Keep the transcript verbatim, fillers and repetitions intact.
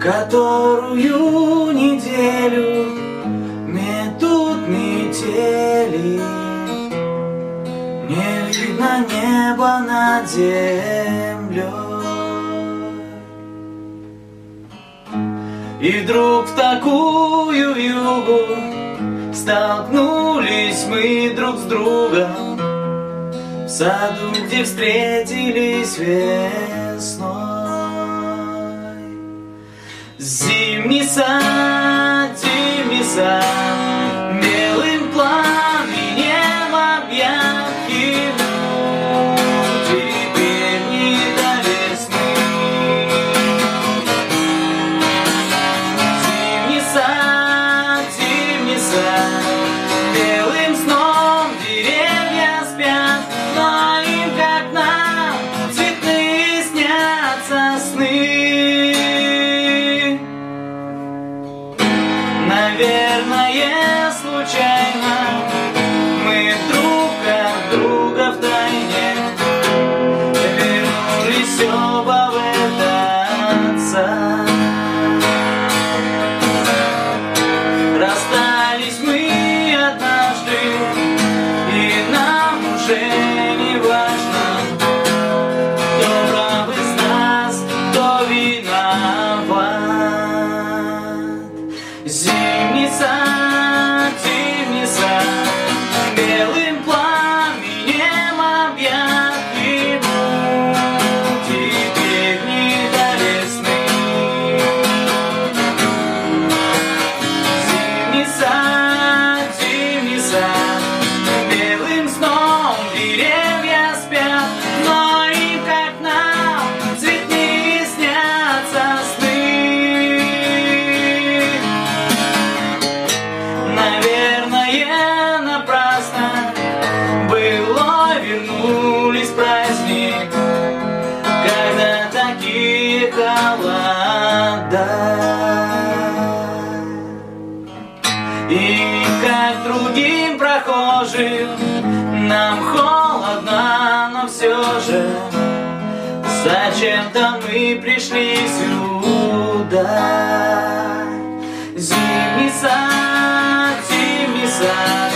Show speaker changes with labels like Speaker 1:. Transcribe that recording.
Speaker 1: которую неделю метут метели. Не видно неба над землей. И вдруг в такую вьюгу столкнулись мы друг с другом в саду, где встретились весной. Зимний сад, зимний сад, белым пламенем объят ему, теперь не до весны. Зимний сад, зимний сад, белым сном деревья спят, но им, как нам, цветные снятся сны. Наверное, случайно мы друг от друга втайне вернулись оба в этот сад. Расстались мы однажды, и нам уже не важно, кто прав из нас, кто виноват. Зимний сад, зимний сад, белым пламенем объят ему, теперь не до весны. Зимний сад, зимний сад, белым сном деревья спят, но им, как нам, цветные снятся сны. Наверное, напрасно было вернулись праздник, когда такие холода. И как другим прохожим нам холодно, но все же зачем-то мы пришли сюда. Зимний сад, зимний сад,